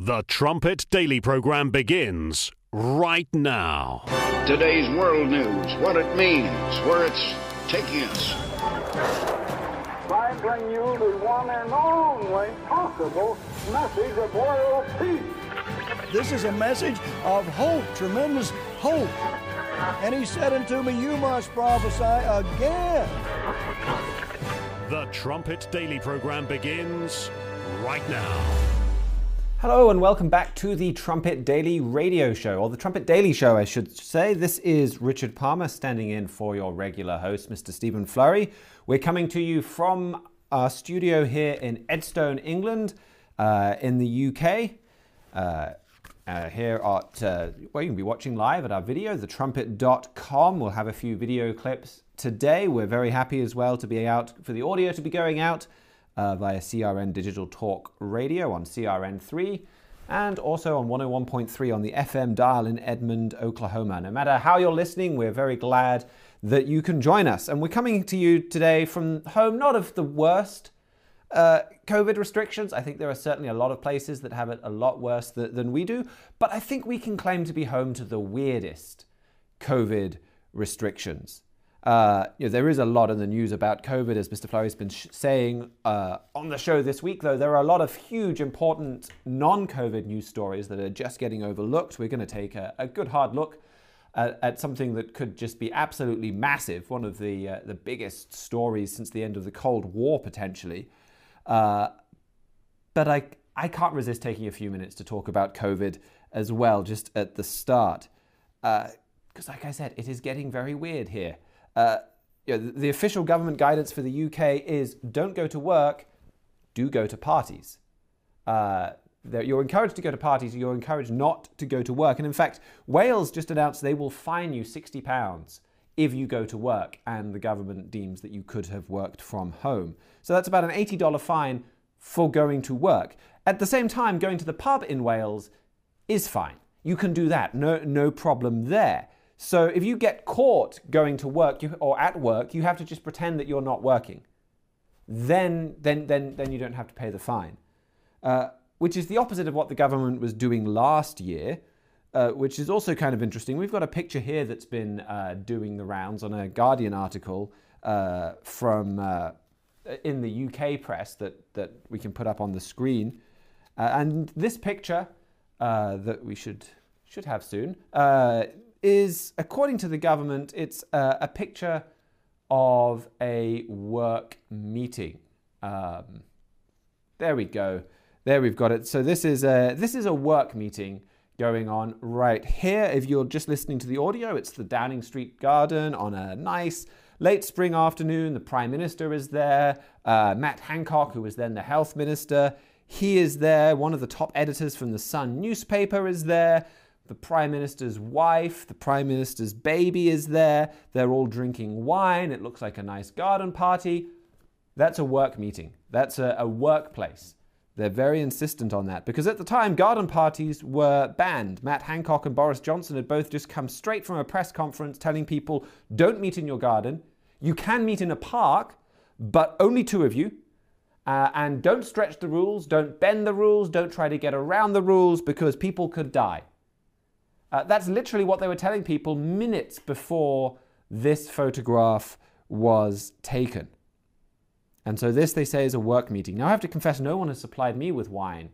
The Trumpet Daily Program begins right now. Today's world news, what it means, where it's taking us. I bring you the one and only possible message of world peace. This is a message of hope, tremendous hope. And he said unto me, you must prophesy again. The Trumpet Daily Program begins right now. Hello and welcome back to the Trumpet Daily Radio Show, or the Trumpet Daily Show, I should say. This is Richard Palmer standing in for your regular host, Mr. Stephen Flurry. We're coming to you from our studio here in Edstone, England, in the UK. Here at, well, you can be watching live at our video, thetrumpet.com. We'll have a few video clips today. We're very happy as well to be out, for the audio to be going out via CRN Digital Talk Radio on CRN3 and also on 101.3 on the FM dial in Edmond, Oklahoma. No matter how you're listening, we're very glad that you can join us. And we're coming to you today from home, not of the worst COVID restrictions. I think there are certainly a lot of places that have it a lot worse than we do, but I think we can claim to be home to the weirdest COVID restrictions. There is a lot in the news about COVID, as Mr. Flurry's been saying on the show this week, though. There are a lot of huge, important non-COVID news stories that are just getting overlooked. We're going to take a good hard look at something that could just be absolutely massive, one of the biggest stories since the end of the Cold War, potentially. But I can't resist taking a few minutes to talk about COVID as well, just at the start. Because like I said, it is getting very weird here. The official government guidance for the UK is don't go to work, do go to parties. You're encouraged to go to parties, you're encouraged not to go to work. And in fact, Wales just announced they will fine you £60 if you go to work and the government deems that you could have worked from home. So that's about an $80 fine for going to work. At the same time, going to the pub in Wales is fine. You can do that, no problem there. So if you get caught going to work or at work, you have to just pretend that you're not working. Then you don't have to pay the fine, which is the opposite of what the government was doing last year, which is also kind of interesting. We've got a picture here that's been doing the rounds on a Guardian article from in the UK press that we can put up on the screen. And this picture that we should have soon is, according to the government, it's a picture of a work meeting. There we go. There we've got it. So this is a work meeting going on right here. If you're just listening to the audio, it's the Downing Street Garden on a nice late spring afternoon. The Prime Minister is there. Matt Hancock, who was then the Health Minister, he is there. One of the top editors from the Sun newspaper is there. The Prime Minister's wife, the Prime Minister's baby is there. They're all drinking wine. It looks like a nice garden party. That's a work meeting. That's a workplace. They're very insistent on that because at the time, garden parties were banned. Matt Hancock and Boris Johnson had both just come straight from a press conference telling people, don't meet in your garden. You can meet in a park, but only two of you. And don't stretch the rules. Don't bend the rules. Don't try to get around the rules because people could die. That's literally what they were telling people minutes before this photograph was taken. And so this, they say, is a work meeting. Now, I have to confess, no one has supplied me with wine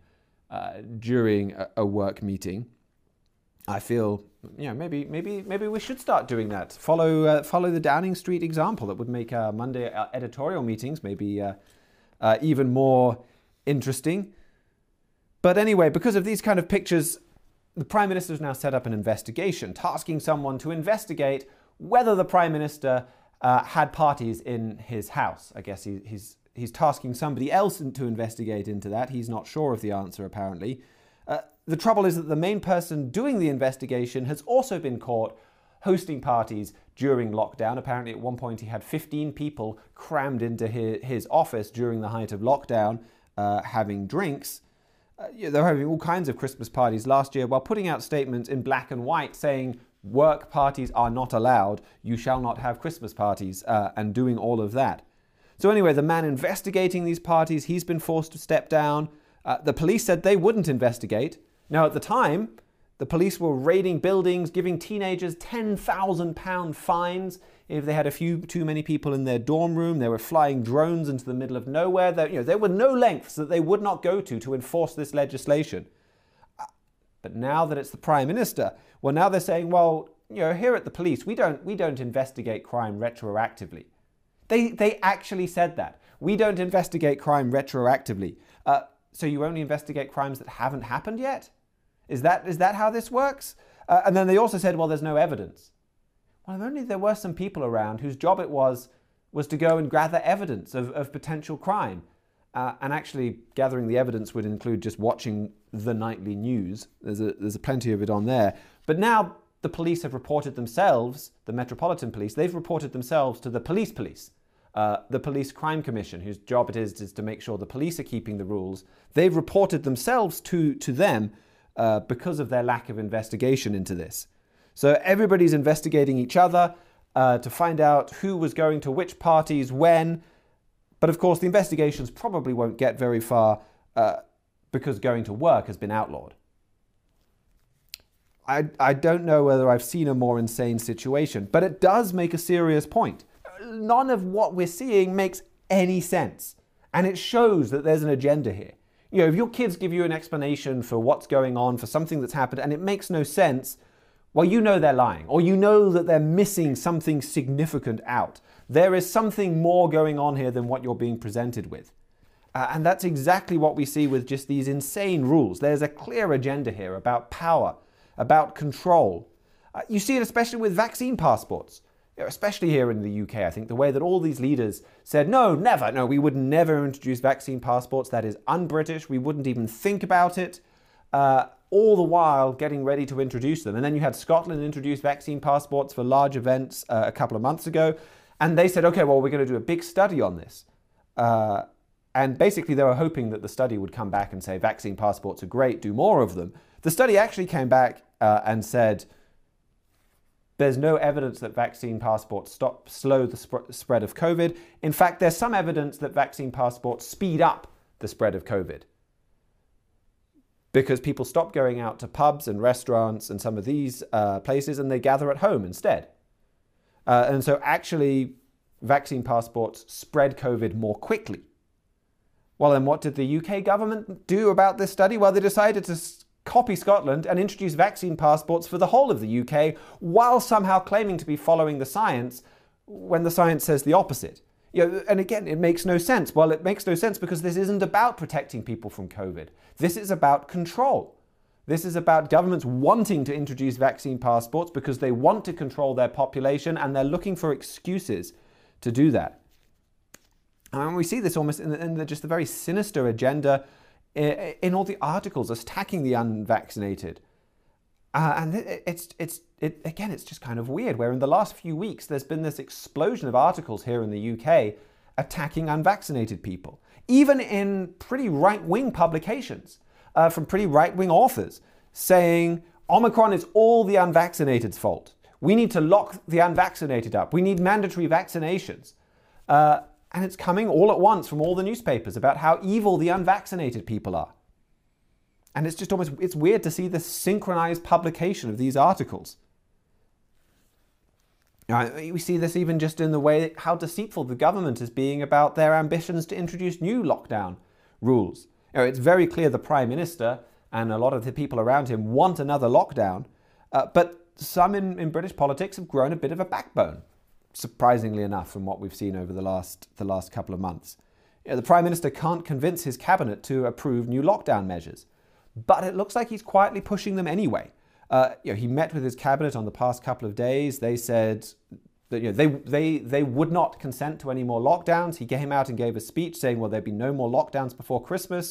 during a work meeting. I feel, maybe we should start doing that. Follow the Downing Street example. That would make our Monday editorial meetings maybe even more interesting. But anyway, because of these kind of pictures, the Prime Minister has now set up an investigation, tasking someone to investigate whether the Prime Minister had parties in his house. I guess he's tasking somebody else to investigate into that. He's not sure of the answer, apparently. The trouble is that the main person doing the investigation has also been caught hosting parties during lockdown. Apparently, at one point, he had 15 people crammed into his office during the height of lockdown, having drinks. They're having all kinds of Christmas parties last year while putting out statements in black and white saying work parties are not allowed, you shall not have Christmas parties, and doing all of that. So anyway, the man investigating these parties, he's been forced to step down. The police said they wouldn't investigate. Now, at the time, the police were raiding buildings, giving teenagers £10,000 fines if they had a few too many people in their dorm room. They were flying drones into the middle of nowhere. There were no lengths that they would not go to enforce this legislation. But now that it's the Prime Minister, well, now they're saying, well, here at the police, we don't investigate crime retroactively. They actually said that. We don't investigate crime retroactively. So you only investigate crimes that haven't happened yet? Is that how this works? And then they also said, well, there's no evidence. Well, if only there were some people around whose job it was to go and gather evidence of potential crime. And actually gathering the evidence would include just watching the nightly news. There's a plenty of it on there. But now the police have reported themselves, the Metropolitan Police, they've reported themselves to the police, the Police Crime Commission, whose job it is to make sure the police are keeping the rules. They've reported themselves to them because of their lack of investigation into this. So everybody's investigating each other to find out who was going to which parties when. But of course, the investigations probably won't get very far because going to work has been outlawed. I don't know whether I've seen a more insane situation, but it does make a serious point. None of what we're seeing makes any sense. And it shows that there's an agenda here. If your kids give you an explanation for what's going on, for something that's happened, and it makes no sense, well, you know they're lying, or you know that they're missing something significant out. There is something more going on here than what you're being presented with. And that's exactly what we see with just these insane rules. There's a clear agenda here about power, about control. You see it especially with vaccine passports, especially here in the UK. I think the way that all these leaders said, no, we would never introduce vaccine passports. That is un-British. We wouldn't even think about it. All the while getting ready to introduce them. And then you had Scotland introduce vaccine passports for large events a couple of months ago. And they said, okay, well, we're going to do a big study on this. And basically they were hoping that the study would come back and say, vaccine passports are great, do more of them. The study actually came back and said, there's no evidence that vaccine passports slow the spread of COVID. In fact, there's some evidence that vaccine passports speed up the spread of COVID, because people stop going out to pubs and restaurants and some of these places, and they gather at home instead. And so actually, vaccine passports spread COVID more quickly. Well, then what did the UK government do about this study? Well, they decided to copy Scotland and introduce vaccine passports for the whole of the UK, while somehow claiming to be following the science when the science says the opposite. And again, it makes no sense. Well, it makes no sense because this isn't about protecting people from COVID. This is about control. This is about governments wanting to introduce vaccine passports because they want to control their population, and they're looking for excuses to do that. And we see this almost in just the very sinister agenda in all the articles attacking the unvaccinated. And it's just kind of weird, where in the last few weeks there's been this explosion of articles here in the UK attacking unvaccinated people, even in pretty right-wing publications from pretty right-wing authors, saying Omicron is all the unvaccinated's fault. We need to lock the unvaccinated up. We need mandatory vaccinations. And it's coming all at once from all the newspapers about how evil the unvaccinated people are. And it's just it's weird to see the synchronized publication of these articles. We see this even just in the way how deceitful the government is being about their ambitions to introduce new lockdown rules. It's very clear the Prime Minister and a lot of the people around him want another lockdown, but some in British politics have grown a bit of a backbone, surprisingly enough, from what we've seen over the last couple of months. The Prime Minister can't convince his cabinet to approve new lockdown measures, but it looks like he's quietly pushing them anyway. He met with his cabinet on the past couple of days. They said that they would not consent to any more lockdowns. He came out and gave a speech saying, well, there'd be no more lockdowns before Christmas.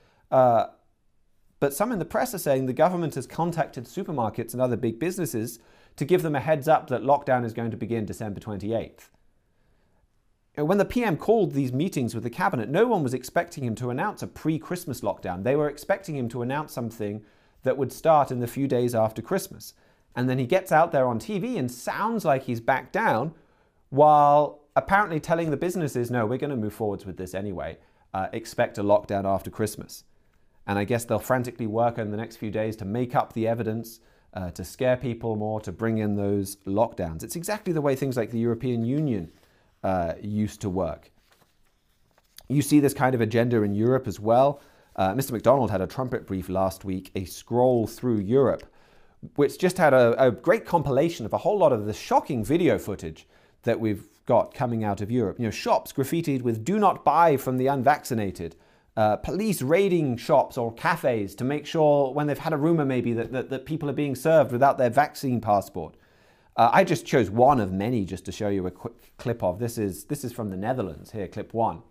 But some in the press are saying the government has contacted supermarkets and other big businesses to give them a heads up that lockdown is going to begin December 28th. When the PM called these meetings with the cabinet, no one was expecting him to announce a pre-Christmas lockdown. They were expecting him to announce something that would start in the few days after Christmas. And then he gets out there on TV and sounds like he's backed down, while apparently telling the businesses, no, we're going to move forwards with this anyway. Expect a lockdown after Christmas. And I guess they'll frantically work in the next few days to make up the evidence, to scare people more, to bring in those lockdowns. It's exactly the way things like the European Union used to work. You see this kind of agenda in Europe as well. Mr. McDonald had a trumpet brief last week, a scroll through Europe, which just had a great compilation of a whole lot of the shocking video footage that we've got coming out of Europe. You know, shops graffitied with "Do not buy from the unvaccinated." Police raiding shops or cafes to make sure, when they've had a rumor maybe that people are being served without their vaccine passport. I just chose one of many just to show you a quick clip of. This is from the Netherlands. Here, clip 1.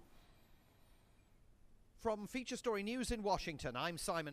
From Feature Story News in Washington, I'm Simon.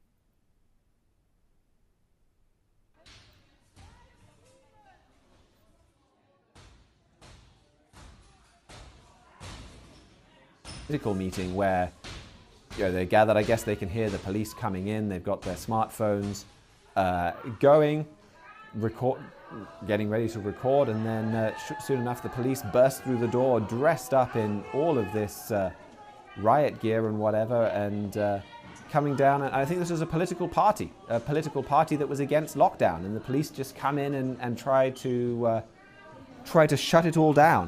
Political meeting where they're gathered. I guess they can hear the police coming in. They've got their smartphones going, getting ready to record, and then soon enough the police burst through the door dressed up in all of this riot gear and whatever, and coming down. And I think this was a political party that was against lockdown, and the police just come in and try to shut it all down.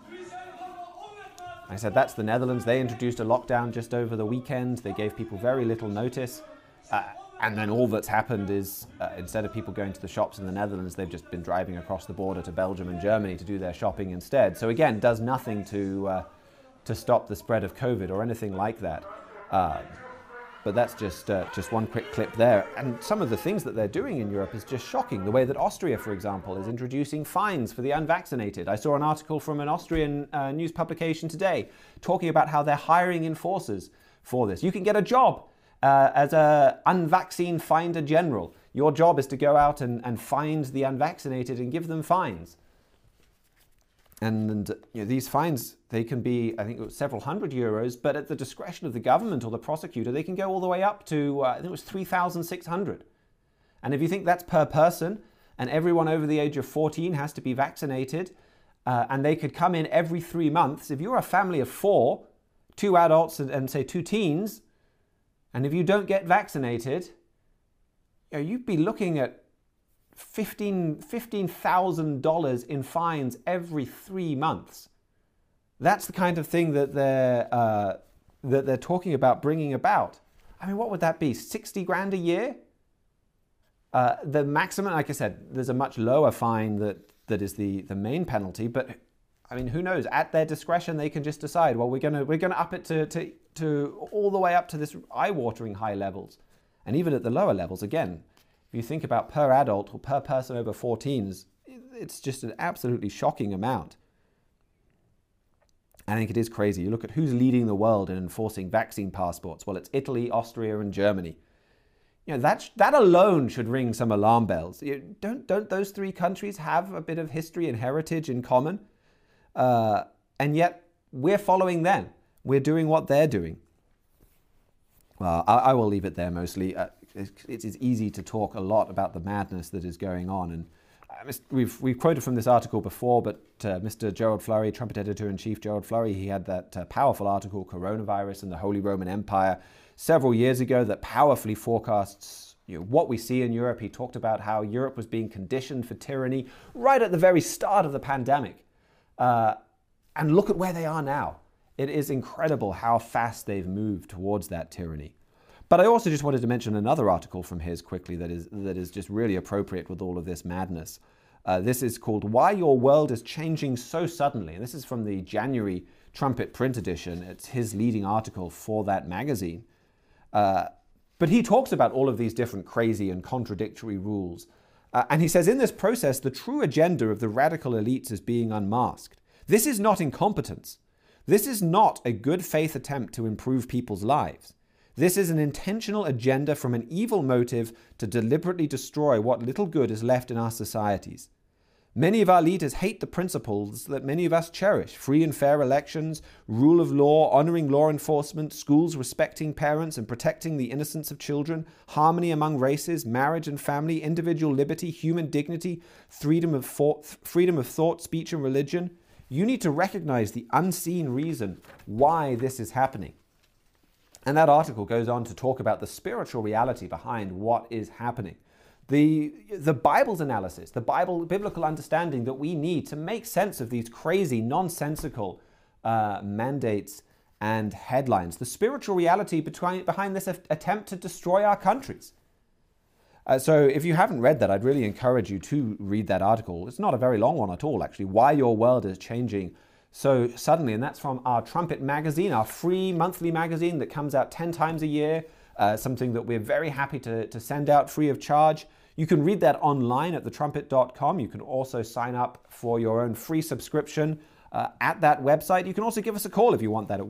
I said that's the Netherlands. They introduced a lockdown just over the weekend. They gave people very little notice. And then all that's happened is instead of people going to the shops in the Netherlands, they've just been driving across the border to Belgium and Germany to do their shopping instead. So again, does nothing to stop the spread of COVID or anything like that. But that's just one quick clip there. And some of the things that they're doing in Europe is just shocking. The way that Austria, for example, is introducing fines for the unvaccinated. I saw an article from an Austrian news publication today talking about how they're hiring enforcers for this. You can get a job as an unvaccinated finder general. Your job is to go out and find the unvaccinated and give them fines. And these fines, they can be, I think, several hundred euros, but at the discretion of the government or the prosecutor, they can go all the way up to, I think it was 3,600. And if you think that's per person, and everyone over the age of 14 has to be vaccinated, and they could come in every 3 months, if you're a family of 4, 2 adults and say 2 teens, and if you don't get vaccinated, you'd be looking at $15,000 in fines every 3 months. That's the kind of thing that they're talking about bringing about. I mean, what would that be? 60 grand a year? The maximum, like I said, there's a much lower fine that is the main penalty. But I mean, who knows? At their discretion, they can just decide. Well, we're gonna up it to all the way up to this eye-watering high levels, and even at the lower levels, again. If you think about per adult or per person over 14, it's just an absolutely shocking amount. I think it is crazy. You look at who's leading the world in enforcing vaccine passports. Well, it's Italy, Austria, and Germany. That alone should ring some alarm bells. Don't those 3 countries have a bit of history and heritage in common? And yet we're following them. We're doing what they're doing. Well, I will leave it there mostly. It's easy to talk a lot about the madness that is going on. And we've quoted from this article before, but Mr. Gerald Flurry, Trumpet Editor-in-Chief Gerald Flurry, he had that powerful article, Coronavirus and the Holy Roman Empire, several years ago that powerfully forecasts what we see in Europe. He talked about how Europe was being conditioned for tyranny right at the very start of the pandemic. And look at where they are now. It is incredible how fast they've moved towards that tyranny. But I also just wanted to mention another article from his quickly that is just really appropriate with all of this madness. This is called Why Your World is Changing So Suddenly. And this is from the January Trumpet print edition. It's his leading article for that magazine. But he talks about all of these different crazy and contradictory rules. And he says, in this process, the true agenda of the radical elites is being unmasked. This is not incompetence. This is not a good faith attempt to improve people's lives. This is an intentional agenda from an evil motive to deliberately destroy what little good is left in our societies. Many of our leaders hate the principles that many of us cherish: free and fair elections, rule of law, honoring law enforcement, schools respecting parents and protecting the innocence of children, harmony among races, marriage and family, individual liberty, human dignity, freedom of thought, speech and religion. You need to recognize the unseen reason why this is happening. And that article goes on to talk about the spiritual reality behind what is happening. The Bible's analysis, the biblical understanding that we need to make sense of these crazy, nonsensical mandates and headlines. The spiritual reality behind this attempt to destroy our countries. So if you haven't read that, I'd really encourage you to read that article. It's not a very long one at all, actually. Why Your World is Changing So Suddenly. And that's from our Trumpet magazine, our free monthly magazine that comes out 10 times a year. Something that we're very happy to send out free of charge. You can read that online at thetrumpet.com. You can also sign up for your own free subscription at that website. You can also give us a call if you want that at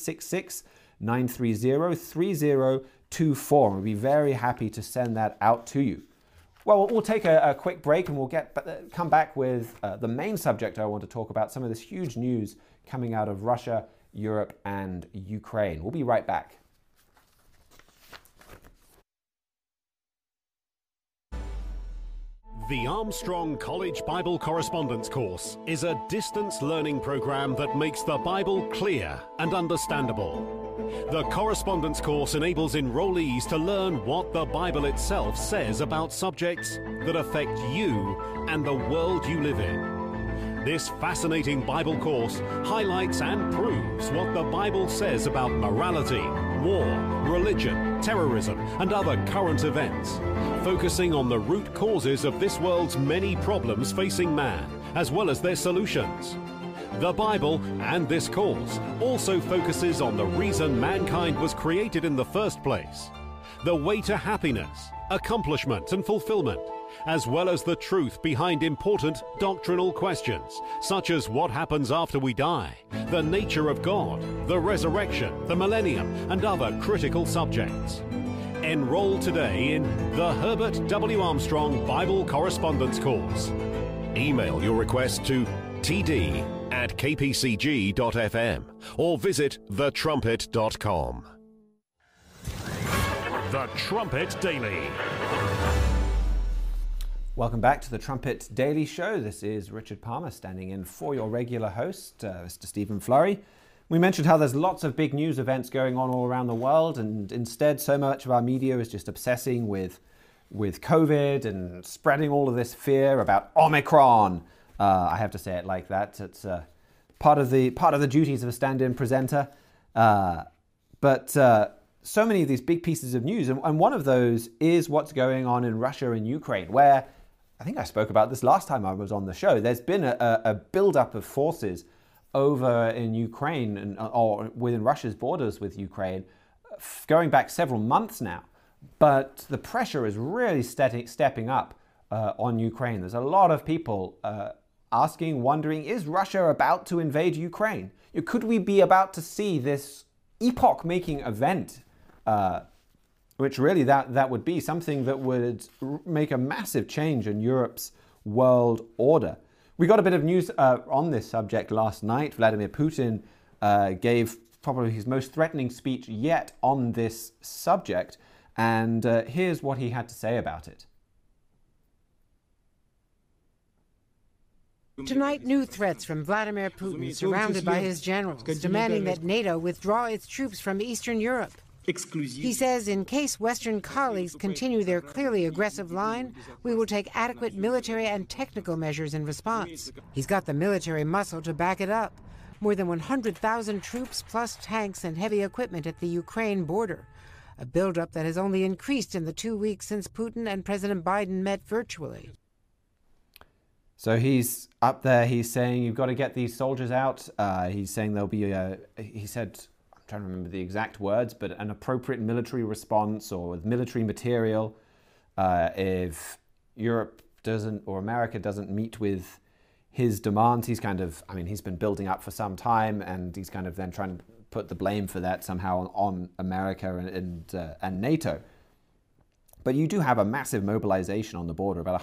1-866-930-3024. We'll be very happy to send that out to you. Well, we'll take a quick break and we'll come back with the main subject I want to talk about, some of this huge news coming out of Russia, Europe, and Ukraine. We'll be right back. The Armstrong College Bible Correspondence Course is a distance learning program that makes the Bible clear and understandable. The correspondence course enables enrollees to learn what the Bible itself says about subjects that affect you and the world you live in. This fascinating Bible course highlights and proves what the Bible says about morality, war, religion, terrorism, and other current events, focusing on the root causes of this world's many problems facing man, as well as their solutions. The Bible and this course also focuses on the reason mankind was created in the first place, the way to happiness, accomplishment, and fulfillment, as well as the truth behind important doctrinal questions, such as what happens after we die, the nature of God, the resurrection, the millennium, and other critical subjects. Enroll today in the Herbert W. Armstrong Bible Correspondence Course. Email your request to td@kpcg.fm or visit thetrumpet.com. The Trumpet Daily. Welcome back to the Trumpet Daily Show. This is Richard Palmer standing in for your regular host, Mr. Stephen Flurry. We mentioned how there's lots of big news events going on all around the world, and instead so much of our media is just obsessing with COVID and spreading all of this fear about Omicron. I have to say it like that. It's part of the duties of a stand-in presenter. But so many of these big pieces of news, and one of those is what's going on in Russia and Ukraine, where I think I spoke about this last time I was on the show. There's been a build-up of forces over in Ukraine or within Russia's borders with Ukraine going back several months now. But the pressure is really stepping up on Ukraine. There's a lot of people asking, wondering, is Russia about to invade Ukraine? Could we be about to see this epoch-making event, which really that would be something that would make a massive change in Europe's world order? We got a bit of news on this subject last night. Vladimir Putin gave probably his most threatening speech yet on this subject, and here's what he had to say about it. Tonight, new threats from Vladimir Putin, surrounded by his generals, demanding that NATO withdraw its troops from Eastern Europe. He says in case Western colleagues continue their clearly aggressive line, we will take adequate military and technical measures in response. He's got the military muscle to back it up. More than 100,000 troops plus tanks and heavy equipment at the Ukraine border. A buildup that has only increased in the 2 weeks since Putin and President Biden met virtually. So he's up there, he's saying you've got to get these soldiers out. He's saying there'll be he said, I'm trying to remember the exact words, but an appropriate military response or with military material if Europe doesn't or America doesn't meet with his demands. He's he's been building up for some time, and he's kind of then trying to put the blame for that somehow on America and NATO. But you do have a massive mobilization on the border, about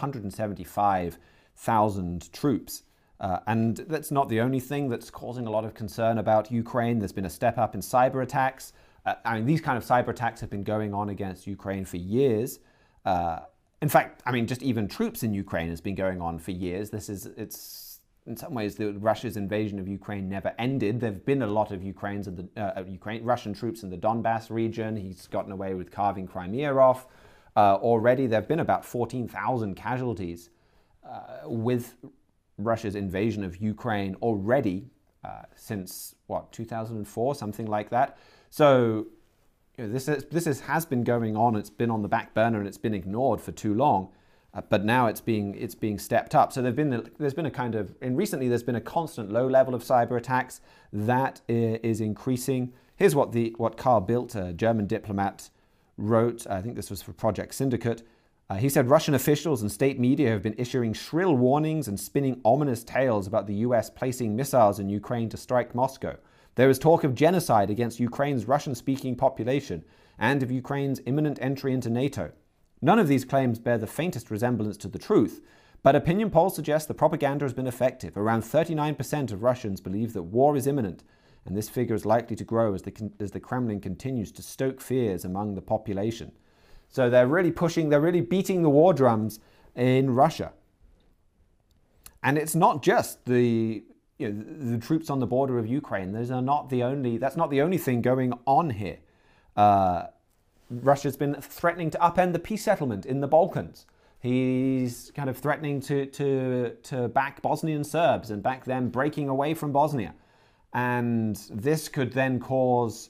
175,000 troops. And that's not the only thing that's causing a lot of concern about Ukraine. There's been a step up in cyber attacks. These kind of cyber attacks have been going on against Ukraine for years. In fact, just even troops in Ukraine has been going on for years. It's in some ways, Russia's invasion of Ukraine never ended. There have been a lot of Russian troops in the Donbass region. He's gotten away with carving Crimea off. Already, there have been about 14,000 casualties with Russia's invasion of Ukraine already since, 2004, something like that. So this has been going on. It's been on the back burner and it's been ignored for too long. But now it's being stepped up. So recently there's been a constant low level of cyber attacks that is increasing. Here's what Carl Bildt, a German diplomat, wrote. I think this was for Project Syndicate. He said Russian officials and state media have been issuing shrill warnings and spinning ominous tales about the US placing missiles in Ukraine to strike Moscow. There is talk of genocide against Ukraine's Russian-speaking population and of Ukraine's imminent entry into NATO. None of these claims bear the faintest resemblance to the truth, but opinion polls suggest the propaganda has been effective. Around 39% of Russians believe that war is imminent, and this figure is likely to grow as the Kremlin continues to stoke fears among the population. So they're really beating the war drums in Russia. And it's not just the troops on the border of Ukraine. That's not the only thing going on here. Russia's been threatening to upend the peace settlement in the Balkans. He's kind of threatening to back Bosnian Serbs and back them breaking away from Bosnia. And this could then cause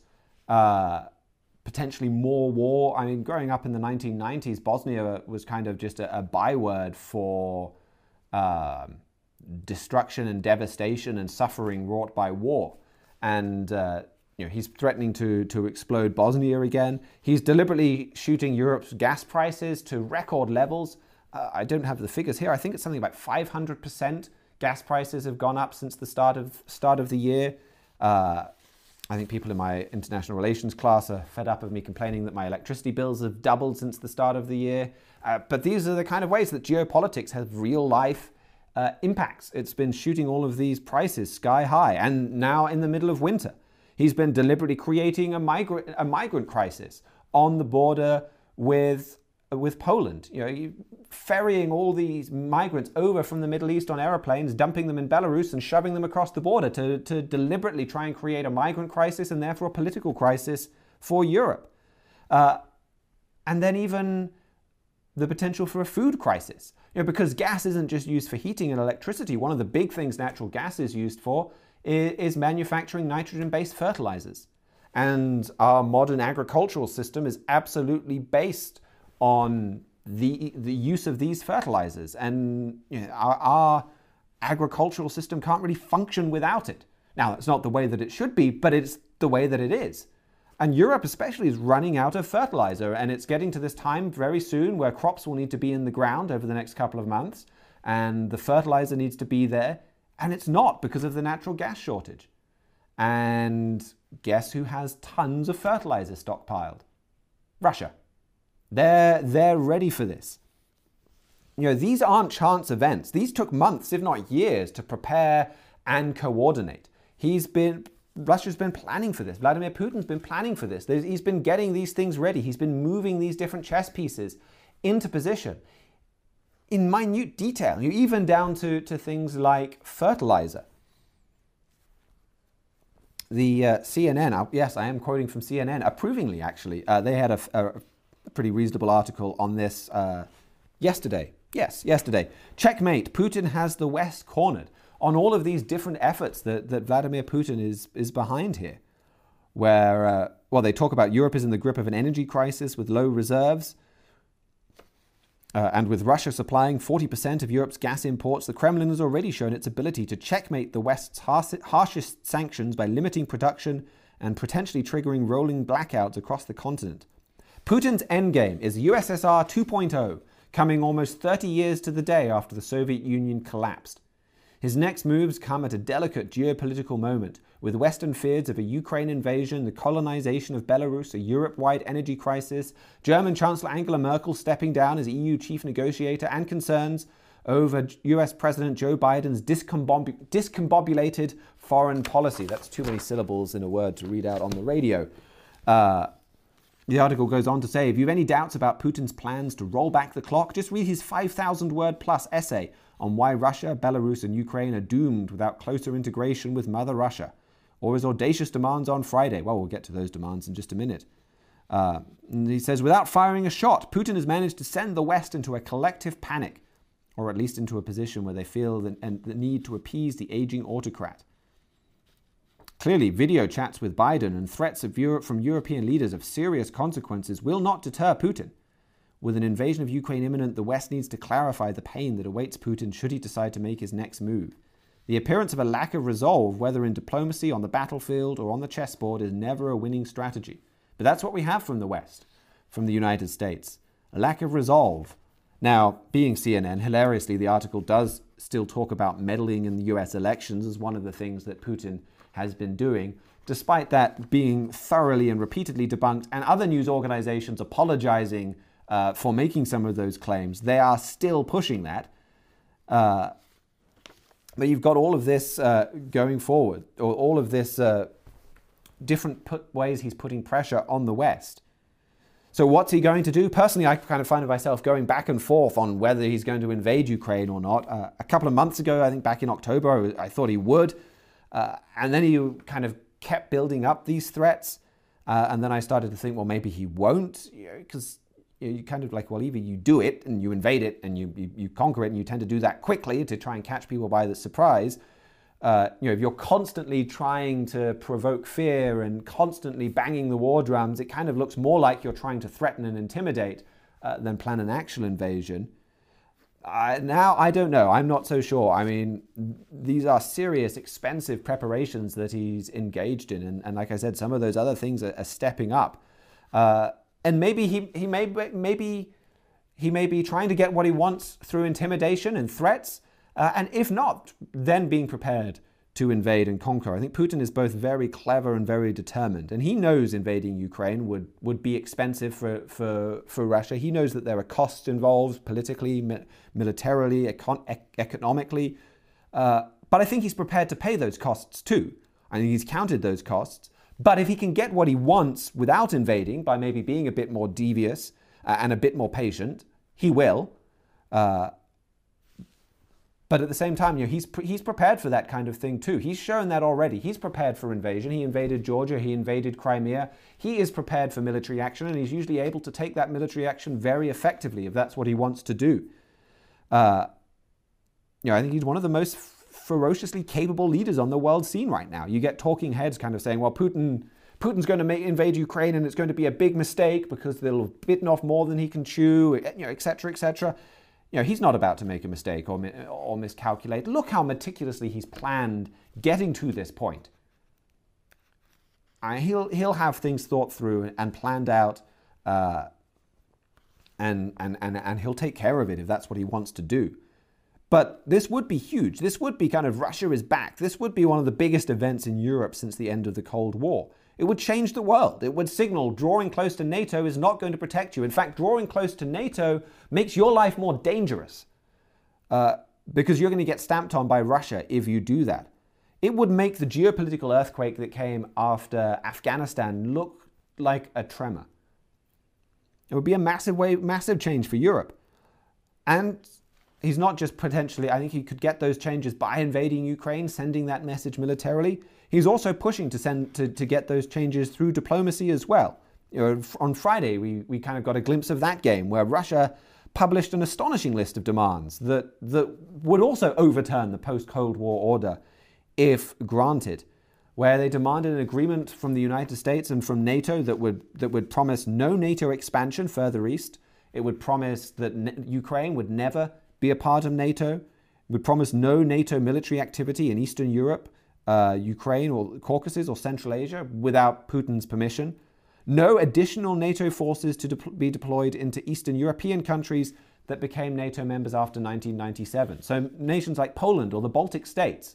potentially more war. I mean, growing up in the 1990s, Bosnia was kind of just a byword for destruction and devastation and suffering wrought by war. And he's threatening to explode Bosnia again. He's deliberately shooting Europe's gas prices to record levels. I don't have the figures here. I think it's something about 500% gas prices have gone up since the start of the year. I think people in my international relations class are fed up of me complaining that my electricity bills have doubled since the start of the year. But these are the kind of ways that geopolitics have real life impacts. It's been shooting all of these prices sky high. And now in the middle of winter, he's been deliberately creating a migrant crisis on the border with Poland. Ferrying all these migrants over from the Middle East on aeroplanes, dumping them in Belarus and shoving them across the border to deliberately try and create a migrant crisis and therefore a political crisis for Europe. And then even the potential for a food crisis. Because gas isn't just used for heating and electricity. One of the big things natural gas is used for is manufacturing nitrogen-based fertilizers. And our modern agricultural system is absolutely based on the use of these fertilizers. And our agricultural system can't really function without it. Now, that's not the way that it should be, but it's the way that it is. And Europe especially is running out of fertilizer, and it's getting to this time very soon where crops will need to be in the ground over the next couple of months, and the fertilizer needs to be there. And it's not because of the natural gas shortage. And guess who has tons of fertilizer stockpiled? Russia. They're ready for this. These aren't chance events. These took months, if not years, to prepare and coordinate. Russia's been planning for this. Vladimir Putin's been planning for this. He's been getting these things ready. He's been moving these different chess pieces into position in minute detail, even down to things like fertilizer. The CNN, yes, I am quoting from CNN, approvingly actually, they had a pretty reasonable article on this yesterday. Yes, yesterday. Checkmate, Putin has the West cornered on all of these different efforts that Vladimir Putin is behind here. Where, they talk about Europe is in the grip of an energy crisis with low reserves. And with Russia supplying 40% of Europe's gas imports, the Kremlin has already shown its ability to checkmate the West's harshest sanctions by limiting production and potentially triggering rolling blackouts across the continent. Putin's endgame is USSR 2.0, coming almost 30 years to the day after the Soviet Union collapsed. His next moves come at a delicate geopolitical moment, with Western fears of a Ukraine invasion, the colonization of Belarus, a Europe-wide energy crisis, German Chancellor Angela Merkel stepping down as EU chief negotiator, and concerns over US President Joe Biden's discombobulated foreign policy. That's too many syllables in a word to read out on the radio. The article goes on to say, if you have any doubts about Putin's plans to roll back the clock, just read his 5,000-word-plus essay on why Russia, Belarus and Ukraine are doomed without closer integration with Mother Russia, or his audacious demands on Friday. Well, we'll get to those demands in just a minute. He says, without firing a shot, Putin has managed to send the West into a collective panic, or at least into a position where they feel the need to appease the aging autocrat. Clearly, video chats with Biden and threats from European leaders of serious consequences will not deter Putin. With an invasion of Ukraine imminent, the West needs to clarify the pain that awaits Putin should he decide to make his next move. The appearance of a lack of resolve, whether in diplomacy, on the battlefield, or on the chessboard, is never a winning strategy. But that's what we have from the West, from the United States. A lack of resolve. Now, being CNN, hilariously, the article does still talk about meddling in the US elections as one of the things that Putin has been doing, despite that being thoroughly and repeatedly debunked, and other news organizations apologizing for making some of those claims. They are still pushing that. But you've got all of this going forward, or all of this different ways he's putting pressure on the West. So what's he going to do? Personally, I kind of find myself going back and forth on whether he's going to invade Ukraine or not. A couple of months ago, I think back in October, I thought he would. And then he kind of kept building up these threats. And then I started to think, well, maybe he won't, because you kind of like, well, either you do it and you invade it and you conquer it, and you tend to do that quickly to try and catch people by the surprise. If you're constantly trying to provoke fear and constantly banging the war drums, it kind of looks more like you're trying to threaten and intimidate than plan an actual invasion. Now, I don't know. I'm not so sure. I mean, these are serious, expensive preparations that he's engaged in. And like I said, some of those other things are stepping up. And maybe he may be trying to get what he wants through intimidation and threats. And if not, then being prepared to invade and conquer. I think Putin is both very clever and very determined. And he knows invading Ukraine would be expensive for Russia. He knows that there are costs involved politically, militarily, economically. But I think he's prepared to pay those costs too. I think he's counted those costs. But if he can get what he wants without invading, by maybe being a bit more devious and a bit more patient, he will. But at the same time, he's prepared for that kind of thing too. He's shown that already. He's prepared for invasion. He invaded Georgia. He invaded Crimea. He is prepared for military action, and he's usually able to take that military action very effectively if that's what he wants to do. I think he's one of the most ferociously capable leaders on the world scene right now. You get talking heads kind of saying, well, Putin's going to invade Ukraine, and it's going to be a big mistake because they'll have bitten off more than he can chew, et cetera, et cetera. He's not about to make a mistake or miscalculate. Look how meticulously he's planned getting to this point. He'll have things thought through and planned out, and he'll take care of it if that's what he wants to do. But this would be huge. This would be kind of Russia is back. This would be one of the biggest events in Europe since the end of the Cold War. It would change the world. It would signal drawing close to NATO is not going to protect you. In fact, drawing close to NATO makes your life more dangerous because you're going to get stamped on by Russia if you do that. It would make the geopolitical earthquake that came after Afghanistan look like a tremor. It would be a massive change for Europe. And he's not just potentially, I think he could get those changes by invading Ukraine, sending that message militarily. He's also pushing to get those changes through diplomacy as well. On Friday, we kind of got a glimpse of that game where Russia published an astonishing list of demands that would also overturn the post-Cold War order if granted, where they demanded an agreement from the United States and from NATO that would promise no NATO expansion further east. It would promise that Ukraine would never be a part of NATO. It would promise no NATO military activity in Eastern Europe, Ukraine or Caucasus or Central Asia without Putin's permission. No additional NATO forces to be deployed into Eastern European countries that became NATO members after 1997. So nations like Poland or the Baltic states,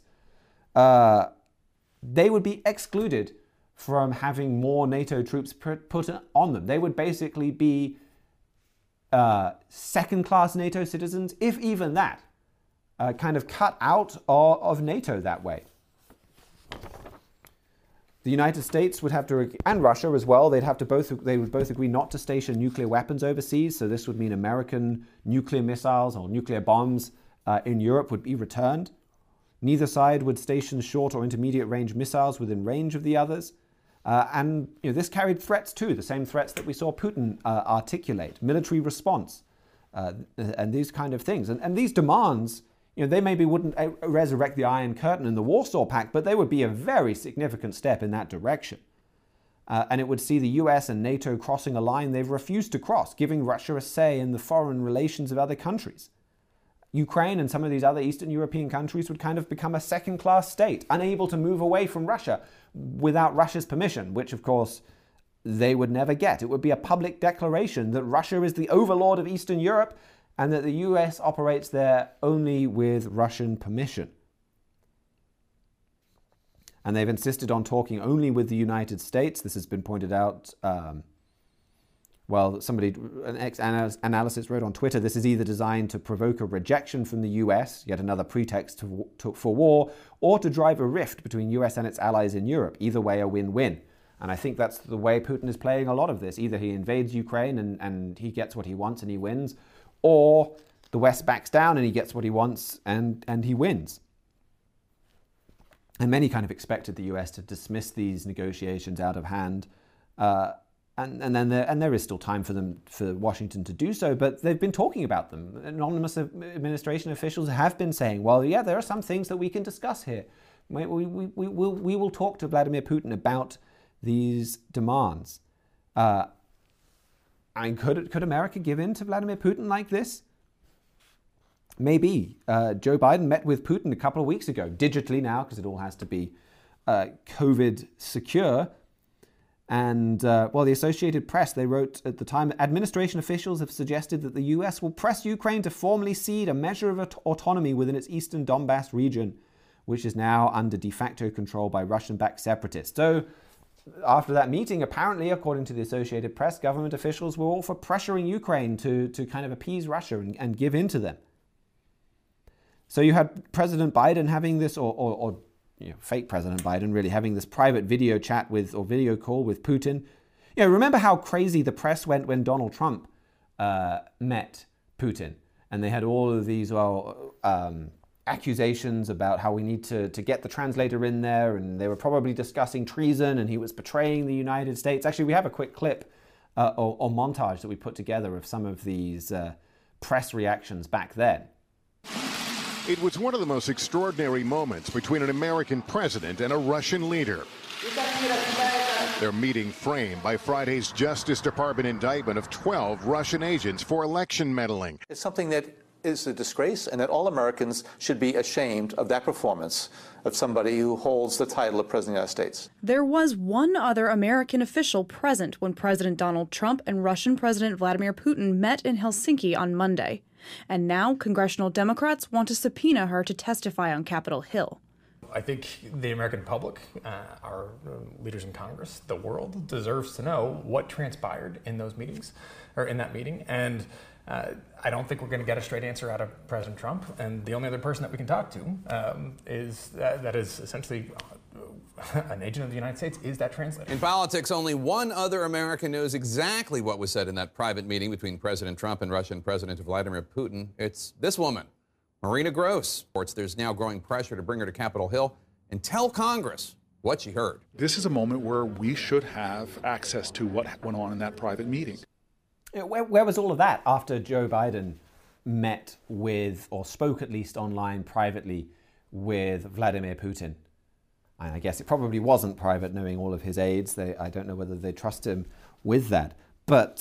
they would be excluded from having more NATO troops put on them. They would basically be second-class NATO citizens, if even that, kind of cut out of NATO that way. The United States would have to, and Russia as well, they would both agree not to station nuclear weapons overseas. So this would mean American nuclear missiles or nuclear bombs in Europe would be returned. Neither side would station short or intermediate range missiles within range of the others. And this carried threats too, the same threats that we saw Putin articulate, military response, and these kind of things. And these demands, they maybe wouldn't resurrect the Iron Curtain and the Warsaw Pact, but they would be a very significant step in that direction. And it would see the US and NATO crossing a line they've refused to cross, giving Russia a say in the foreign relations of other countries. Ukraine and some of these other Eastern European countries would kind of become a second-class state, unable to move away from Russia without Russia's permission, which, of course, they would never get. It would be a public declaration that Russia is the overlord of Eastern Europe and that the US operates there only with Russian permission. And they've insisted on talking only with the United States. This has been pointed out. An ex-analyst wrote on Twitter, this is either designed to provoke a rejection from the US, yet another pretext for war, or to drive a rift between US and its allies in Europe. Either way, a win-win. And I think that's the way Putin is playing a lot of this. Either he invades Ukraine and he gets what he wants and he wins, or the West backs down and he gets what he wants and he wins. And many kind of expected the US to dismiss these negotiations out of hand. And there is still time for Washington to do so, but they've been talking about them. Anonymous administration officials have been saying, well, yeah, there are some things that we can discuss here. We will talk to Vladimir Putin about these demands. Could America give in to Vladimir Putin like this? Maybe. Joe Biden met with Putin a couple of weeks ago, digitally now, because it all has to be COVID secure. And, the Associated Press, they wrote at the time, administration officials have suggested that the US will press Ukraine to formally cede a measure of autonomy within its eastern Donbass region, which is now under de facto control by Russian-backed separatists. So, after that meeting, apparently, according to the Associated Press, government officials were all for pressuring Ukraine to kind of appease Russia and give in to them. So you had President Biden having this, or fake President Biden really having this private video chat or video call with Putin. Remember how crazy the press went when Donald Trump met Putin, and they had all of these accusations about how we need to get the translator in there, and they were probably discussing treason, and he was betraying the United States. Actually, we have a quick clip or montage that we put together of some of these press reactions back then. It was one of the most extraordinary moments between an American president and a Russian leader. Their meeting framed by Friday's Justice Department indictment of 12 Russian agents for election meddling. It's something that is a disgrace, and that all Americans should be ashamed of that performance of somebody who holds the title of President of the United States. There was one other American official present when President Donald Trump and Russian President Vladimir Putin met in Helsinki on Monday. And now congressional Democrats want to subpoena her to testify on Capitol Hill. I think the American public, our leaders in Congress, the world deserves to know what transpired in those meetings, or in that meeting. And I don't think we're going to get a straight answer out of President Trump. And the only other person that we can talk to is essentially an agent of the United States, is that translator. In politics, only one other American knows exactly what was said in that private meeting between President Trump and Russian President Vladimir Putin. It's this woman, Marina Gross. There's now growing pressure to bring her to Capitol Hill and tell Congress what she heard. This is a moment where we should have access to what went on in that private meeting. Where was all of that after Joe Biden met with, or spoke at least online privately with Vladimir Putin? And I guess it probably wasn't private, knowing all of his aides. I don't know whether they trust him with that. But,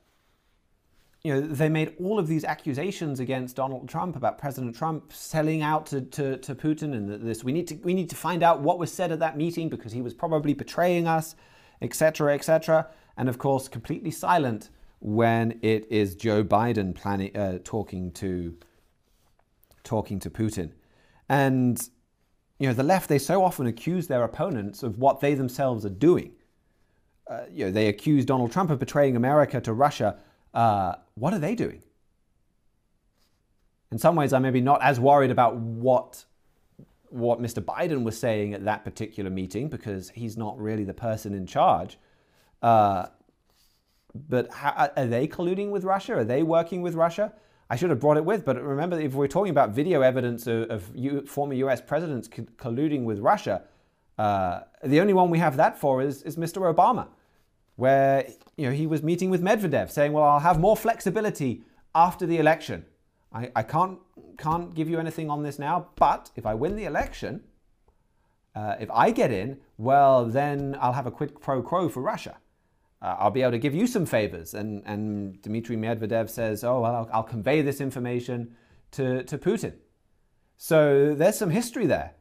they made all of these accusations against Donald Trump about President Trump selling out to Putin, and this we need to find out what was said at that meeting because he was probably betraying us, etc., etc. And of course, completely silent when it is Joe Biden talking to Putin. And the left, they so often accuse their opponents of what they themselves are doing. They accuse Donald Trump of betraying America to Russia. What are they doing? In some ways, I'm maybe not as worried about what what Mr. Biden was saying at that particular meeting, because he's not really the person in charge. But are they colluding with Russia? Are they working with Russia? I should have brought it with, but remember, if we're talking about video evidence of former US presidents colluding with Russia, the only one we have that for is Mr. Obama, where he was meeting with Medvedev saying, well, I'll have more flexibility after the election. I can't give you anything on this now, but if I win the election, if I get in, well, then I'll have a quid pro quo for Russia. I'll be able to give you some favors. And Dmitry Medvedev says, oh, well, I'll convey this information to Putin. So there's some history there.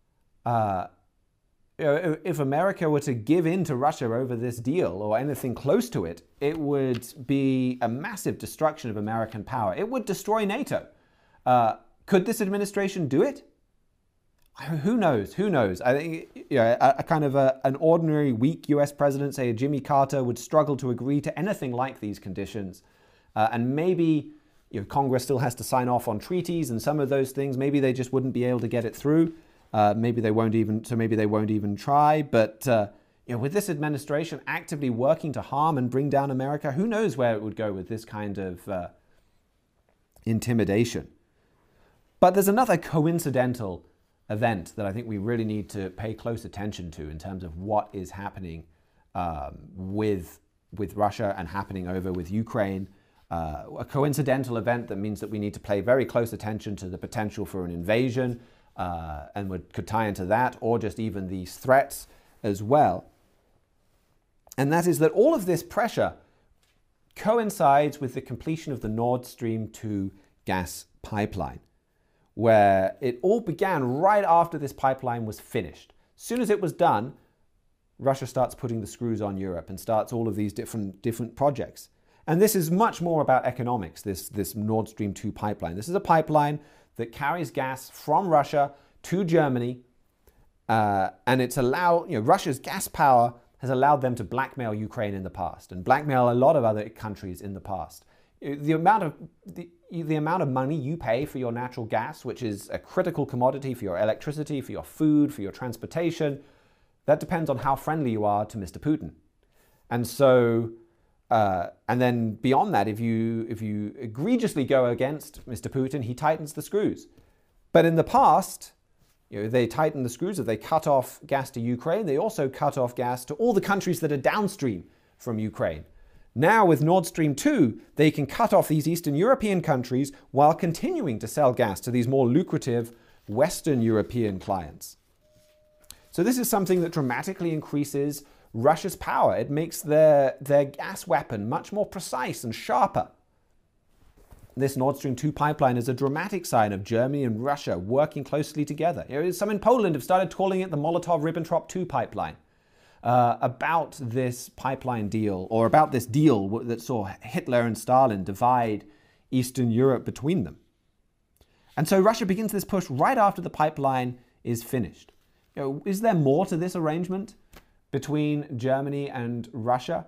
If America were to give in to Russia over this deal or anything close to it, it would be a massive destruction of American power. It would destroy NATO. Could this administration do it? Who knows? Who knows? I think a kind of an ordinary weak US president, say Jimmy Carter, would struggle to agree to anything like these conditions. And maybe Congress still has to sign off on treaties and some of those things. Maybe they just wouldn't be able to get it through. Maybe they won't even try. But with this administration actively working to harm and bring down America, who knows where it would go with this kind of intimidation. But there's another coincidental event that I think we really need to pay close attention to in terms of what is happening with Russia and happening over with Ukraine. A coincidental event that means that we need to pay very close attention to the potential for an invasion, and could tie into that, or just even these threats as well. And that is that all of this pressure coincides with the completion of the Nord Stream 2 gas pipeline, where it all began right after this pipeline was finished. As soon as it was done, Russia starts putting the screws on Europe and starts all of these different projects. And this is much more about economics, this Nord Stream 2 pipeline. This is a pipeline that carries gas from Russia to Germany, and it's Russia's gas power has allowed them to blackmail Ukraine in the past and blackmail a lot of other countries in the past. The amount of money you pay for your natural gas, which is a critical commodity for your electricity, for your food, for your transportation, that depends on how friendly you are to Mr. Putin. And so, and then beyond that, if you egregiously go against Mr. Putin, he tightens the screws. But in the past, they tighten the screws. If they cut off gas to Ukraine, they also cut off gas to all the countries that are downstream from Ukraine. Now with Nord Stream 2, they can cut off these Eastern European countries while continuing to sell gas to these more lucrative Western European clients. So this is something that dramatically increases Russia's power. It makes their gas weapon much more precise and sharper. This Nord Stream 2 pipeline is a dramatic sign of Germany and Russia working closely together. Some in Poland have started calling it the Molotov-Ribbentrop 2 pipeline. About this pipeline deal, or about this deal that saw Hitler and Stalin divide Eastern Europe between them. And so Russia begins this push right after the pipeline is finished. Is there more to this arrangement between Germany and Russia?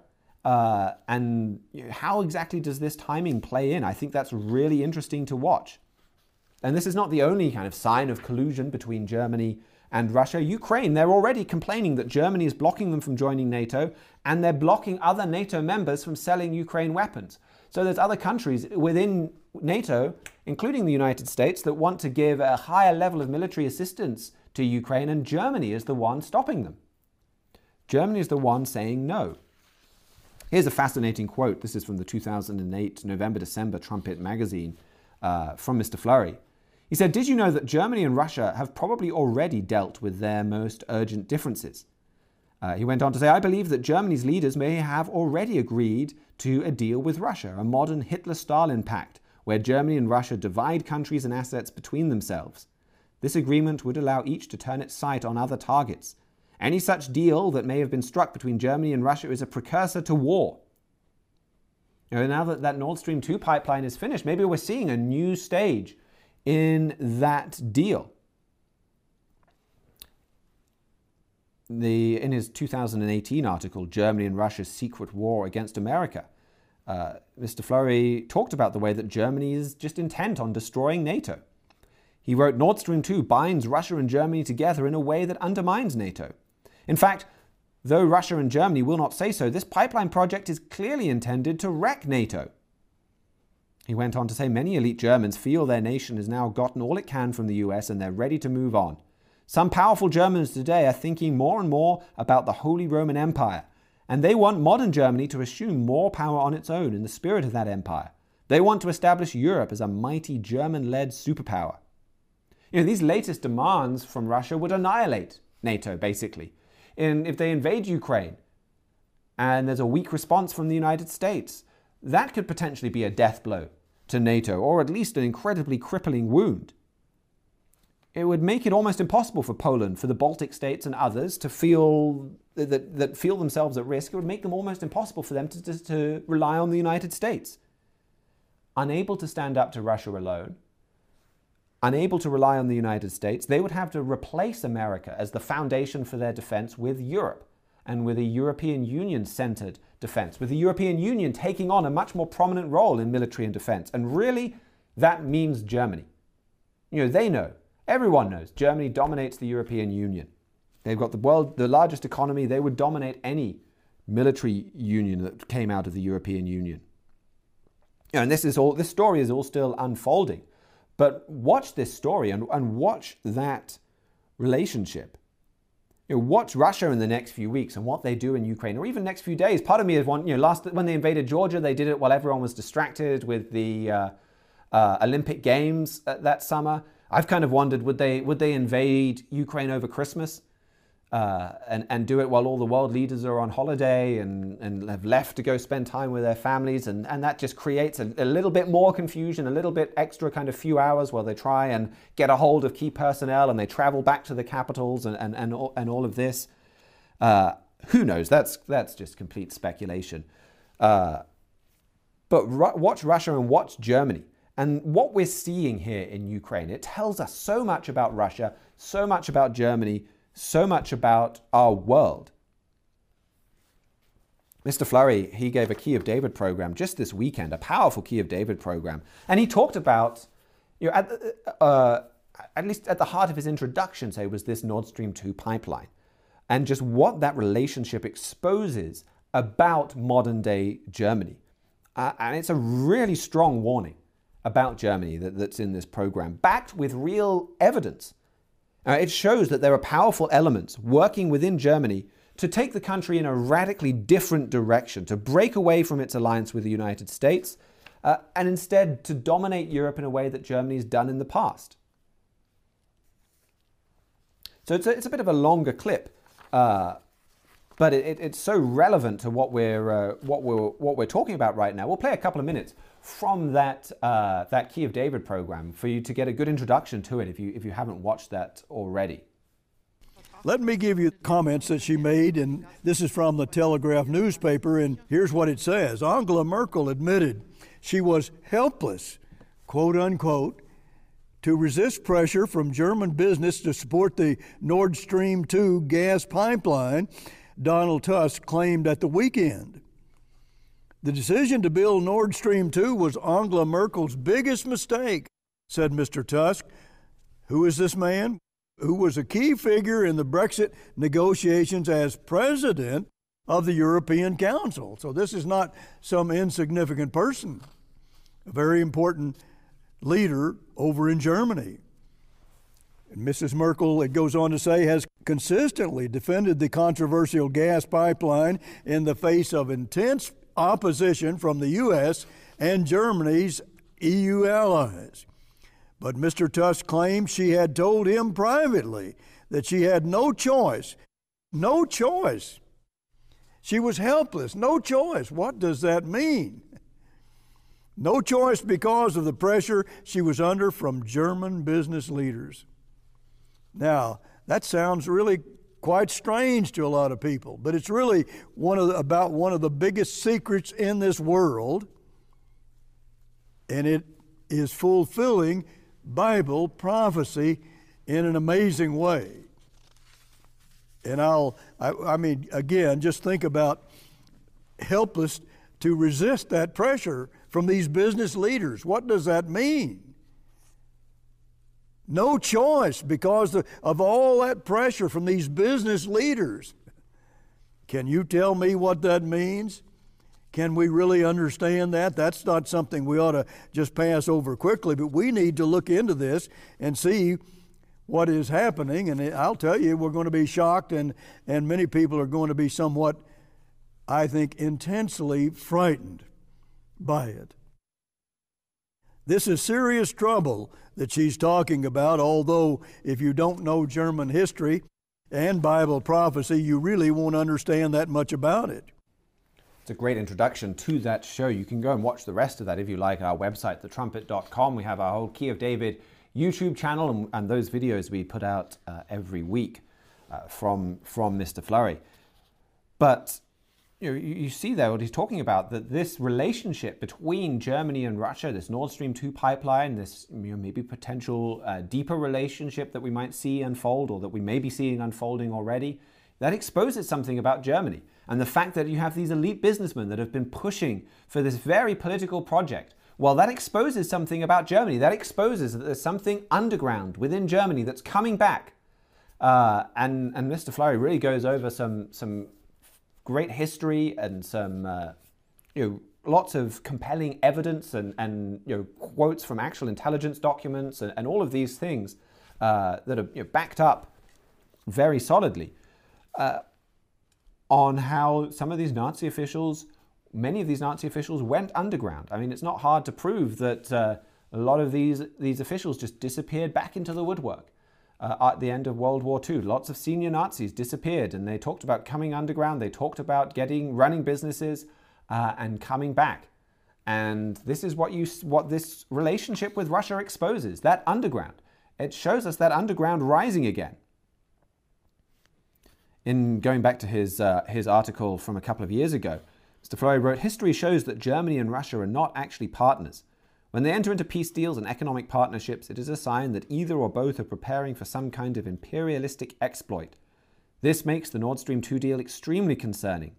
And how exactly does this timing play in? I think that's really interesting to watch. And this is not the only kind of sign of collusion between Germany and Russia. Ukraine, they're already complaining that Germany is blocking them from joining NATO, and they're blocking other NATO members from selling Ukraine weapons. So there's other countries within NATO, including the United States, that want to give a higher level of military assistance to Ukraine, and Germany is the one stopping them. Germany is the one saying no. Here's a fascinating quote. This is from the 2008 November-December Trumpet magazine from Mr. Fleury. He said, "Did you know that Germany and Russia have probably already dealt with their most urgent differences?" He went on to say, "I believe that Germany's leaders may have already agreed to a deal with Russia, a modern Hitler-Stalin pact, where Germany and Russia divide countries and assets between themselves. This agreement would allow each to turn its sight on other targets. Any such deal that may have been struck between Germany and Russia is a precursor to war." Now that Nord Stream 2 pipeline is finished, maybe we're seeing a new stage in that deal. In his 2018 article, Germany and Russia's Secret War Against America, Mr. Fleury talked about the way that Germany is just intent on destroying NATO. He wrote, Nord Stream 2 binds Russia and Germany together in a way that undermines NATO. In fact, though Russia and Germany will not say so, this pipeline project is clearly intended to wreck NATO. He went on to say many elite Germans feel their nation has now gotten all it can from the US and they're ready to move on. Some powerful Germans today are thinking more and more about the Holy Roman Empire, and they want modern Germany to assume more power on its own in the spirit of that empire. They want to establish Europe as a mighty German-led superpower. These latest demands from Russia would annihilate NATO, basically. If they invade Ukraine and there's a weak response from the United States, that could potentially be a death blow to NATO, or at least an incredibly crippling wound. It would make it almost impossible for Poland, for the Baltic states and others to feel that feel themselves at risk. It would make them almost impossible for them to rely on the United States. Unable to stand up to Russia alone, unable to rely on the United States, they would have to replace America as the foundation for their defense with Europe, and with a European Union-centered defense, with the European Union taking on a much more prominent role in military and defense. And really, that means Germany. They know. Everyone knows Germany dominates the European Union. They've got the largest economy. They would dominate any military union that came out of the European Union. And this story is all still unfolding. But watch this story and watch that relationship. Watch Russia in the next few weeks and what they do in Ukraine, or even next few days. Part of me is when they invaded Georgia, they did it while everyone was distracted with the Olympic Games that summer. I've kind of wondered, would they invade Ukraine over Christmas and do it while all the world leaders are on holiday and have left to go spend time with their families, and that just creates a little bit more confusion, a little bit extra kind of few hours while they try and get a hold of key personnel and they travel back to the capitals and all of this. Who knows? That's just complete speculation. But watch Russia and watch Germany. And what we're seeing here in Ukraine, it tells us so much about Russia, so much about Germany, so much about our world. Mr. Fleury, he gave a Key of David program just this weekend, a powerful Key of David program. And he talked about, at least at the heart of his introduction, say, was this Nord Stream 2 pipeline. And just what that relationship exposes about modern day Germany. And it's a really strong warning about Germany that's in this program, backed with real evidence. It shows that there are powerful elements working within Germany to take the country in a radically different direction, to break away from its alliance with the United States, and instead to dominate Europe in a way that Germany's done in the past. So it's a bit of a longer clip, but it's so relevant to what we're talking about right now. We'll play a couple of minutes from that Key of David program for you to get a good introduction to it if you haven't watched that already. Let me give you comments that she made, and this is from the Telegraph newspaper, and here's what it says. Angela Merkel admitted she was helpless, quote unquote, to resist pressure from German business to support the Nord Stream 2 gas pipeline, Donald Tusk claimed at the weekend. The decision to build Nord Stream 2 was Angela Merkel's biggest mistake, said Mr. Tusk. Who is this man? Who was a key figure in the Brexit negotiations as president of the European Council. So this is not some insignificant person, a very important leader over in Germany. And Mrs. Merkel, it goes on to say, has consistently defended the controversial gas pipeline in the face of intense opposition from the U.S. and Germany's EU allies. But Mr. Tusk claimed she had told him privately that she had no choice. No choice. She was helpless. No choice. What does that mean? No choice because of the pressure she was under from German business leaders. Now, that sounds really quite strange to a lot of people, but it's really about one of the biggest secrets in this world, and it is fulfilling Bible prophecy in an amazing way. And I mean, again, just think about helpless to resist that pressure from these business leaders. What does that mean? No choice because of all that pressure from these business leaders. Can you tell me what that means? Can we really understand that? That's not something we ought to just pass over quickly, but we need to look into this and see what is happening. And I'll tell you, we're going to be shocked, and many people are going to be somewhat, I think, intensely frightened by it. This is serious trouble that she's talking about, although if you don't know German history and Bible prophecy, you really won't understand that much about it. It's a great introduction to that show. You can go and watch the rest of that if you like at our website, thetrumpet.com. We have our whole Key of David YouTube channel and those videos we put out every week from Mr. Flurry. But you see there what he's talking about, that this relationship between Germany and Russia, this Nord Stream 2 pipeline, this maybe potential deeper relationship that we might see unfold, or that we may be seeing unfolding already, that exposes something about Germany. And the fact that you have these elite businessmen that have been pushing for this very political project, well, that exposes something about Germany. That exposes that there's something underground within Germany that's coming back. And Mr. Flurry really goes over some great history and some lots of compelling evidence and quotes from actual intelligence documents and all of these things that are backed up very solidly on how some of these Nazi officials, many of these Nazi officials, went underground. I mean, it's not hard to prove that a lot of these officials just disappeared back into the woodwork. At the end of World War II, lots of senior Nazis disappeared, and they talked about coming underground. They talked about running businesses and coming back. And this is what this relationship with Russia exposes, that underground. It shows us that underground rising again. In going back to his article from a couple of years ago, Mr. Flurry wrote, "History shows that Germany and Russia are not actually partners. When they enter into peace deals and economic partnerships, it is a sign that either or both are preparing for some kind of imperialistic exploit. This makes the Nord Stream 2 deal extremely concerning."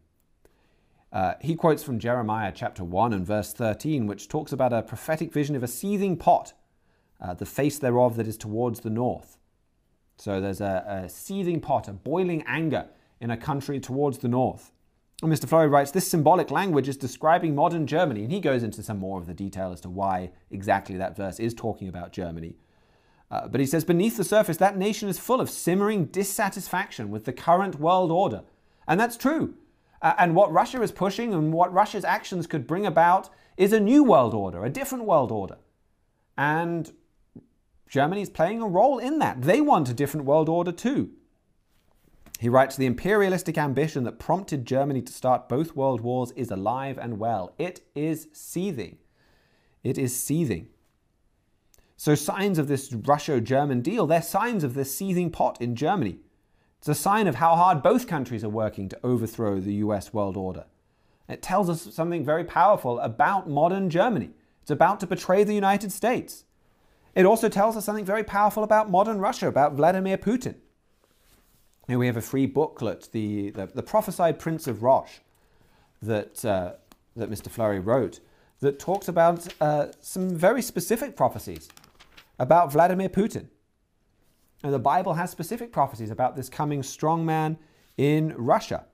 He quotes from Jeremiah chapter 1 and verse 13, which talks about a prophetic vision of a seething pot, the face thereof that is towards the north. So there's a seething pot, a boiling anger in a country towards the north. And Mr. Flurry writes, this symbolic language is describing modern Germany. And he goes into some more of the detail as to why exactly that verse is talking about Germany. But he says, beneath the surface, that nation is full of simmering dissatisfaction with the current world order. And that's true. And what Russia is pushing and what Russia's actions could bring about is a new world order, a different world order. And Germany is playing a role in that. They want a different world order too. He writes, the imperialistic ambition that prompted Germany to start both world wars is alive and well. It is seething. It is seething. So signs of this Russo-German deal, they're signs of this seething pot in Germany. It's a sign of how hard both countries are working to overthrow the US world order. It tells us something very powerful about modern Germany. It's about to betray the United States. It also tells us something very powerful about modern Russia, about Vladimir Putin. Here we have a free booklet, the Prophesied Prince of Rosh, that Mr. Flurry wrote, that talks about some very specific prophecies about Vladimir Putin. And the Bible has specific prophecies about this coming strong man in Russia.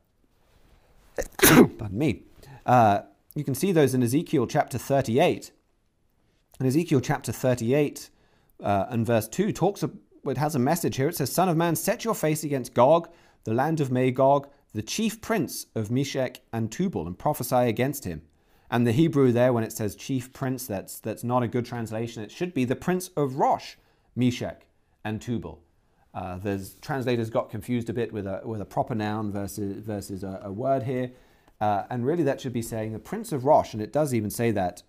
Pardon me. You can see those in Ezekiel chapter 38. And Ezekiel chapter 38 and verse 2 it has a message here. It says, Son of man, set your face against Gog, the land of Magog, the chief prince of Meshech and Tubal, and prophesy against him. And the Hebrew there, when it says chief prince, that's not a good translation. It should be the prince of Rosh, Meshech and Tubal. There's translators got confused a bit with a proper noun versus a word here. And really that should be saying the prince of Rosh, and it does even say that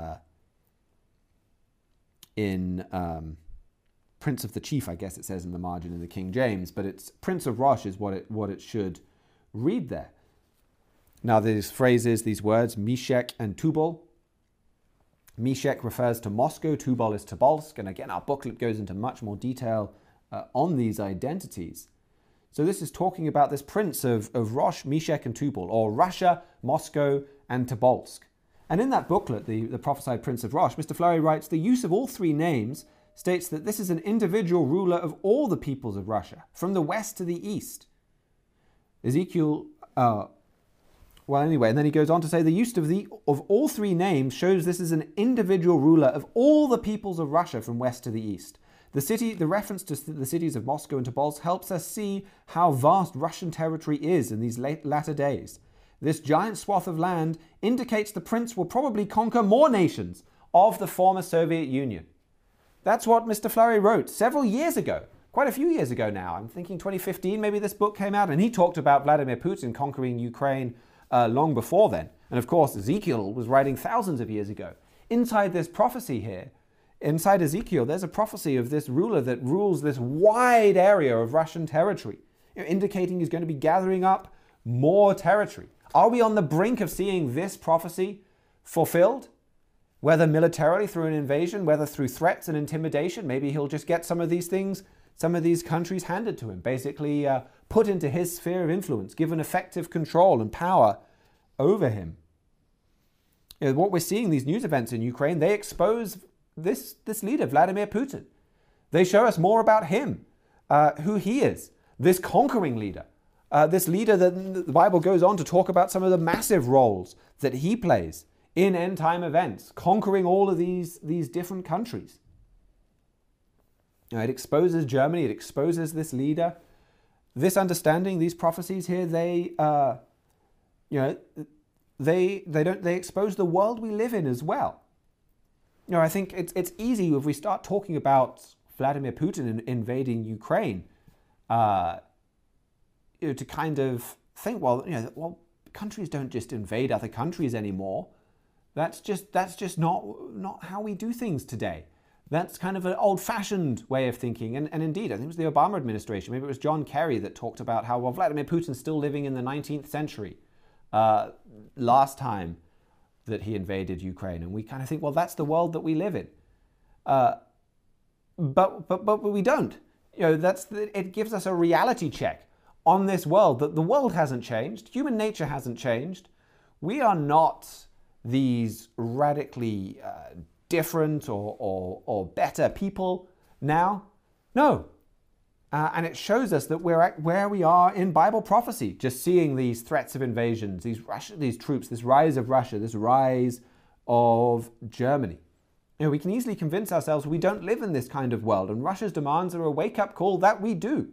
in Prince of the Chief, I guess it says in the margin in the King James, but it's Prince of Rosh is what it should read there. Now these phrases, these words, Meshech and Tubal. Meshech refers to Moscow, Tubal is Tobolsk, and again our booklet goes into much more detail on these identities. So this is talking about this prince of Rosh, Meshech and Tubal, or Russia, Moscow and Tobolsk. And in that booklet, the Prophesied Prince of Rosh, Mr. Flurry writes, the use of all three names states that this is an individual ruler of all the peoples of Russia, from the west to the east. Ezekiel, and then he goes on to say the use of all three names shows this is an individual ruler of all the peoples of Russia from west to the east. The reference to the cities of Moscow and Tobolsk helps us see how vast Russian territory is in these latter days. This giant swath of land indicates the prince will probably conquer more nations of the former Soviet Union. That's what Mr. Fleury wrote several years ago, quite a few years ago now. I'm thinking 2015, maybe this book came out, and he talked about Vladimir Putin conquering Ukraine long before then. And of course, Ezekiel was writing thousands of years ago. Inside this prophecy here, inside Ezekiel, there's a prophecy of this ruler that rules this wide area of Russian territory, indicating he's going to be gathering up more territory. Are we on the brink of seeing this prophecy fulfilled? Whether militarily through an invasion, whether through threats and intimidation, maybe he'll just get some of these things, some of these countries handed to him, basically put into his sphere of influence, given effective control and power over him. What we're seeing, these news events in Ukraine, they expose this leader, Vladimir Putin. They show us more about him, who he is, this conquering leader, this leader that the Bible goes on to talk about some of the massive roles that he plays in end-time events, conquering all of these different countries. It exposes Germany, it exposes this leader. This understanding, these prophecies here, they expose the world we live in as well. I think it's easy if we start talking about Vladimir Putin invading Ukraine, to kind of think, well, countries don't just invade other countries anymore. That's just not how we do things today. That's kind of an old-fashioned way of thinking. And indeed, I think it was the Obama administration, maybe it was John Kerry, that talked about how, well, Vladimir Putin's still living in the 19th century, last time that he invaded Ukraine. And we kind of think, well, that's the world that we live in. But we don't. It gives us a reality check on this world, that the world hasn't changed. Human nature hasn't changed. We are not these radically different or better people now. No. And it shows us that we're at where we are in Bible prophecy, just seeing these threats of invasions, these troops, this rise of Russia, this rise of Germany. We can easily convince ourselves we don't live in this kind of world, and Russia's demands are a wake-up call that we do.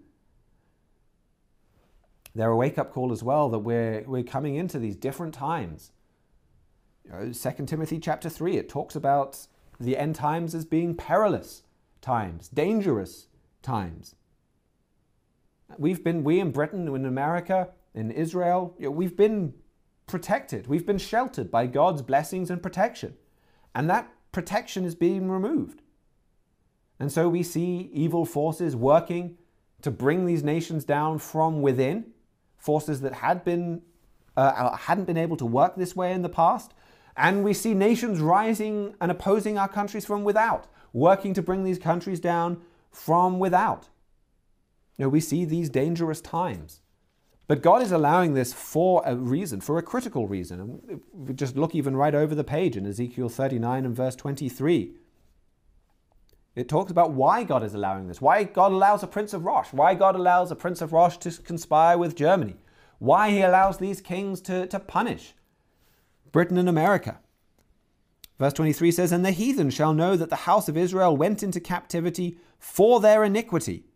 They're a wake-up call as well that we're coming into these different times. 2 Timothy chapter 3, it talks about the end times as being perilous times, dangerous times. We in Britain, in America, in Israel, we've been protected. We've been sheltered by God's blessings and protection. And that protection is being removed. And so we see evil forces working to bring these nations down from within, forces that hadn't been able to work this way in the past. And we see nations rising and opposing our countries from without, working to bring these countries down from without. We see these dangerous times. But God is allowing this for a reason, for a critical reason. And we just look even right over the page in Ezekiel 39 and verse 23. It talks about why God is allowing this, why God allows a Prince of Rosh, why God allows a Prince of Rosh to conspire with Germany, why he allows these kings to punish Britain and America. Verse 23 says, "And the heathen shall know that the house of Israel went into captivity for their iniquity."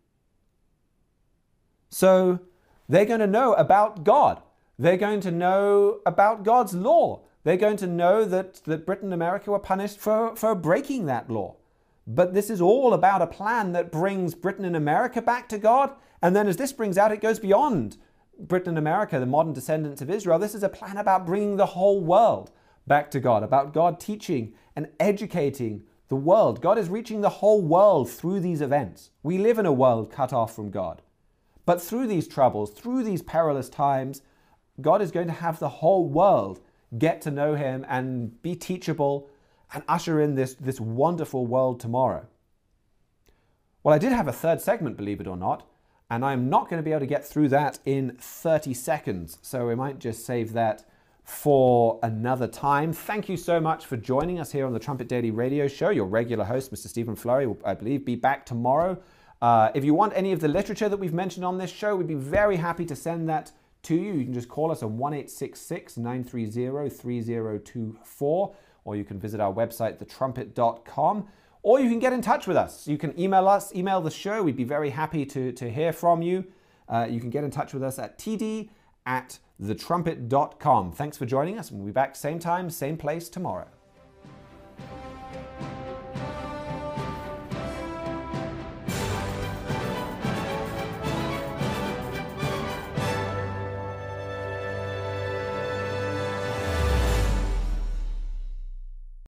So they're going to know about God. They're going to know about God's law. They're going to know that Britain and America were punished for breaking that law. But this is all about a plan that brings Britain and America back to God. And then as this brings out, it goes beyond Britain and America, the modern descendants of Israel. This is a plan about bringing the whole world back to God, about God teaching and educating the world. God is reaching the whole world through these events. We live in a world cut off from God. But through these troubles, through these perilous times, God is going to have the whole world get to know him and be teachable and usher in this wonderful world tomorrow. Well, I did have a third segment, believe it or not, and I'm not going to be able to get through that in 30 seconds. So we might just save that for another time. Thank you so much for joining us here on the Trumpet Daily Radio Show. Your regular host, Mr. Stephen Flurry, will, I believe, be back tomorrow. If you want any of the literature that we've mentioned on this show, we'd be very happy to send that to you. You can just call us on 1-866-930-3024, or you can visit our website, thetrumpet.com, or you can get in touch with us. You can email us, email the show. We'd be very happy to hear from you. You can get in touch with us at td@thetrumpet.com. Thanks for joining us, and we'll be back same time, same place tomorrow.